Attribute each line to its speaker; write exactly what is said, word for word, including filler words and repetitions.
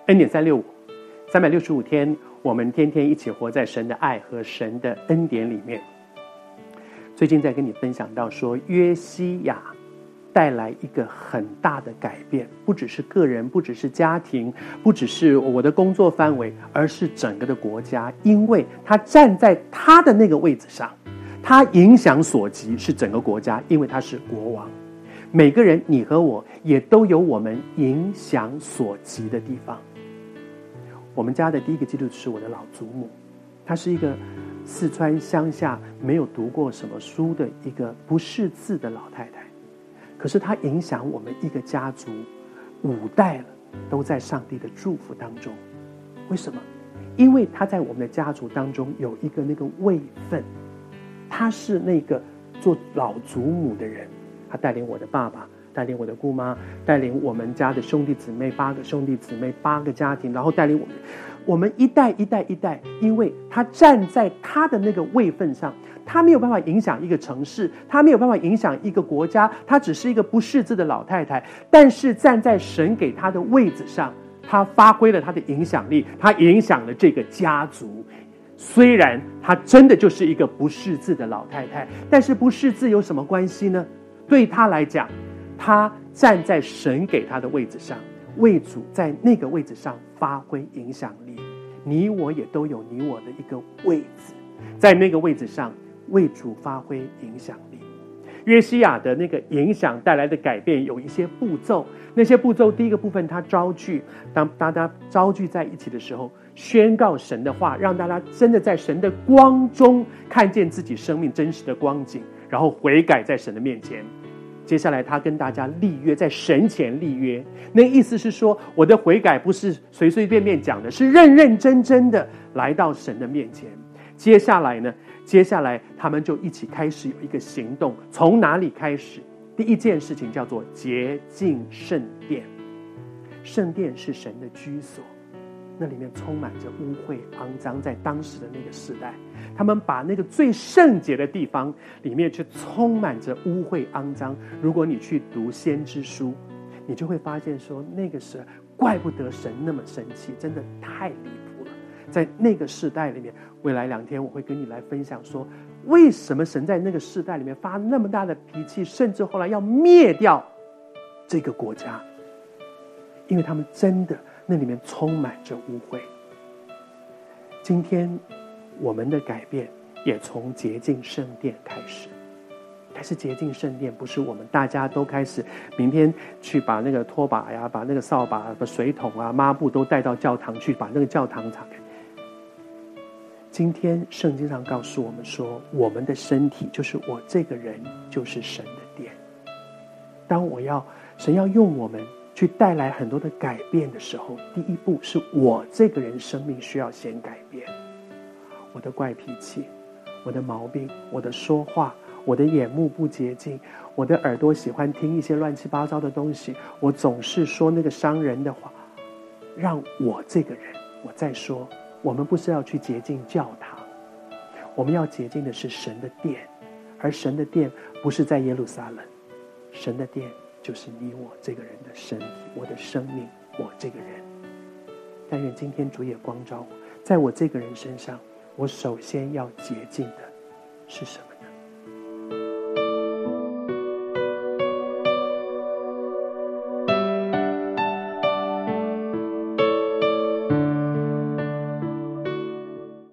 Speaker 1: 恩典三六五，三百六十五天，我们天天一起活在神的爱和神的恩典里面。最近在跟你分享到说，约西亚带来一个很大的改变，不只是个人，不只是家庭，不只是我的工作范围，而是整个的国家。因为他站在他的那个位置上，他影响所及是整个国家，因为他是国王。每个人，你和我也都有我们影响所及的地方。我们家的第一个基督徒是我的老祖母，她是一个四川乡下没有读过什么书的一个不识字的老太太，可是她影响我们一个家族五代了，都在上帝的祝福当中。为什么？因为她在我们的家族当中有一个那个位分，她是那个做老祖母的人，她带领我的爸爸，带领我的姑妈，带领我们家的兄弟姊妹，八个兄弟姊妹，八个家庭，然后带领我们我们一代一代一代。因为他站在他的那个位分上，他没有办法影响一个城市，他没有办法影响一个国家，他只是一个不识字的老太太，但是站在神给他的位子上，他发挥了他的影响力，他影响了这个家族。虽然他真的就是一个不识字的老太太，但是不识字有什么关系呢？对他来讲，他站在神给他的位置上，为主在那个位置上发挥影响力。你我也都有你我的一个位置，在那个位置上为主发挥影响力。约西亚的那个影响带来的改变有一些步骤，那些步骤第一个部分，他招聚，当大家招聚在一起的时候，宣告神的话，让大家真的在神的光中看见自己生命真实的光景，然后悔改在神的面前。接下来他跟大家立约，在神前立约，那意思是说，我的悔改不是随随便便讲的，是认认真真的来到神的面前。接下来呢，接下来他们就一起开始有一个行动。从哪里开始？第一件事情叫做洁净圣殿。圣殿是神的居所，那里面充满着污秽肮脏。在当时的那个时代，他们把那个最圣洁的地方里面却充满着污秽肮脏。如果你去读先知书，你就会发现说，那个时候怪不得神那么生气，真的太离谱了。在那个世代里面，未来两天我会跟你来分享说，为什么神在那个世代里面发那么大的脾气，甚至后来要灭掉这个国家，因为他们真的那里面充满着污秽。今天我们的改变也从洁净圣殿开始，但是洁净圣殿不是我们大家都开始明天去把那个拖把呀，把那个扫把、把水桶啊、抹布都带到教堂去，把那个教堂敞开。今天圣经上告诉我们说，我们的身体就是我这个人就是神的殿。当我要神要用我们去带来很多的改变的时候，第一步是我这个人生命需要先改变。我的怪脾气，我的毛病，我的说话，我的眼目不洁净，我的耳朵喜欢听一些乱七八糟的东西，我总是说那个伤人的话，让我这个人，我再说，我们不是要去洁净教堂，我们要洁净的是神的殿，而神的殿不是在耶路撒冷，神的殿就是你我这个人的身体，我的生命，我这个人。但愿今天主也光照我，在我这个人身上，我首先要洁净的是什么？